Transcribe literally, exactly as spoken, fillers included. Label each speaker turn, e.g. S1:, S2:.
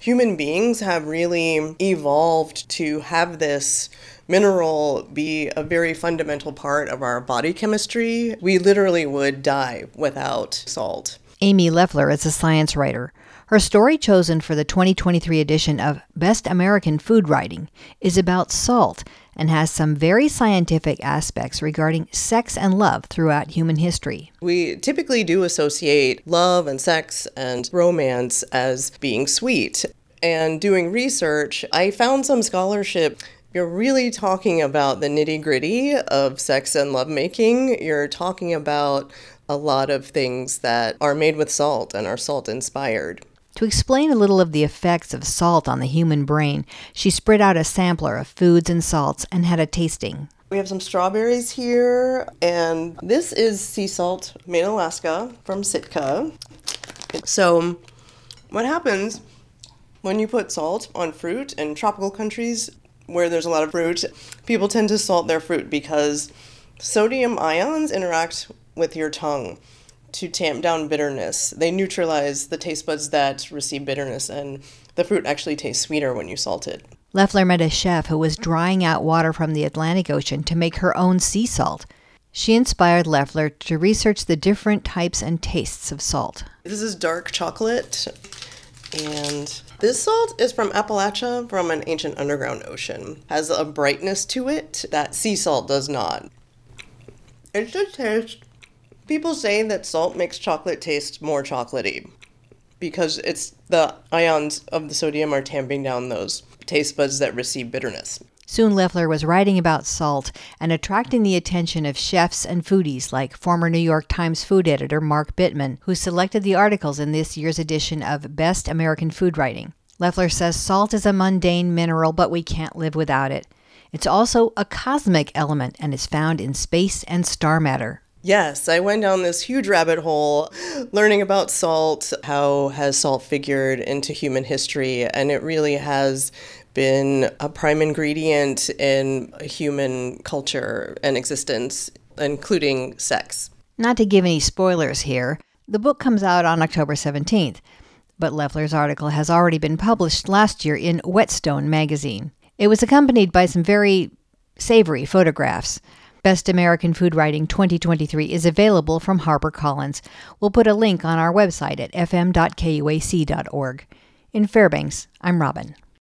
S1: human beings have really evolved to have this mineral be a very fundamental part of our body chemistry. We literally would die without salt.
S2: Amy Leffler is a science writer. Her story chosen for the twenty twenty-three edition of Best American Food Writing is about salt and has some very scientific aspects regarding sex and love throughout human history.
S1: We typically do associate love and sex and romance as being sweet. And doing research, I found some scholarship. You're really talking about the nitty-gritty of sex and lovemaking. You're talking about a lot of things that are made with salt and are salt-inspired.
S2: To explain a little of the effects of salt on the human brain, she spread out a sampler of foods and salts and had a tasting.
S1: We have some strawberries here, and this is sea salt made in Alaska from Sitka. So what happens when you put salt on fruit in tropical countries where there's a lot of fruit, people tend to salt their fruit because sodium ions interact with your tongue to tamp down bitterness. They neutralize the taste buds that receive bitterness, and the fruit actually tastes sweeter when you salt it.
S2: Leffler met a chef who was drying out water from the Atlantic Ocean to make her own sea salt. She inspired Leffler to research the different types and tastes of salt.
S1: This is dark chocolate, and this salt is from Appalachia, from an ancient underground ocean. Has a brightness to it that sea salt does not. It just tastes... People say that salt makes chocolate taste more chocolatey because it's the ions of the sodium are tamping down those taste buds that receive bitterness.
S2: Soon Leffler was writing about salt and attracting the attention of chefs and foodies like former New York Times food editor Mark Bittman, who selected the articles in this year's edition of Best American Food Writing. Leffler says salt is a mundane mineral, but we can't live without it. It's also a cosmic element and is found in space and star matter.
S1: Yes, I went down this huge rabbit hole learning about salt, how has salt figured into human history, and it really has been a prime ingredient in human culture and existence, including sex.
S2: Not to give any spoilers here, the book comes out on October seventeenth, but Leffler's article has already been published last year in Whetstone magazine. It was accompanied by some very savory photographs. Best American Food Writing twenty twenty-three is available from HarperCollins. We'll put a link on our website at f m dot k u a c dot org. In Fairbanks, I'm Robin.